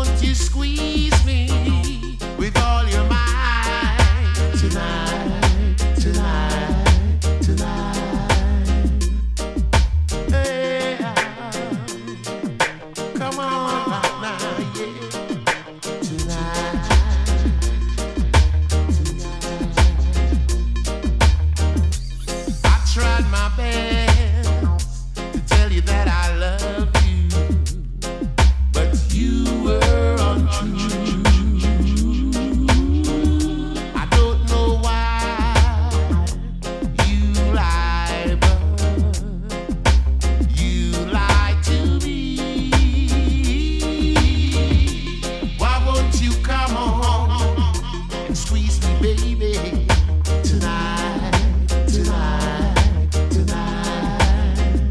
won't you squeeze me with all your might tonight, tonight, tonight? Hey, come on right now, yeah. Tonight, tonight. I tried my best to tell you that I love you, but you were untrue. I don't know why you lie, but you lied to me. Why won't you come on and squeeze me, baby, tonight, tonight, tonight?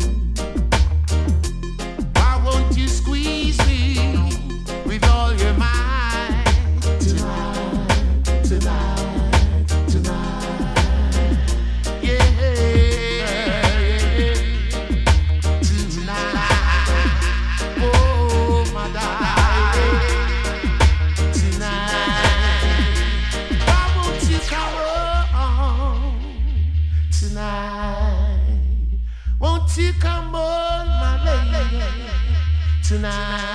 Why won't you squeeze me with all your might tonight, tonight, tonight? Yeah, tonight. Oh, my darling, tonight. Why won't you come on tonight? Won't you come on, my lady, tonight?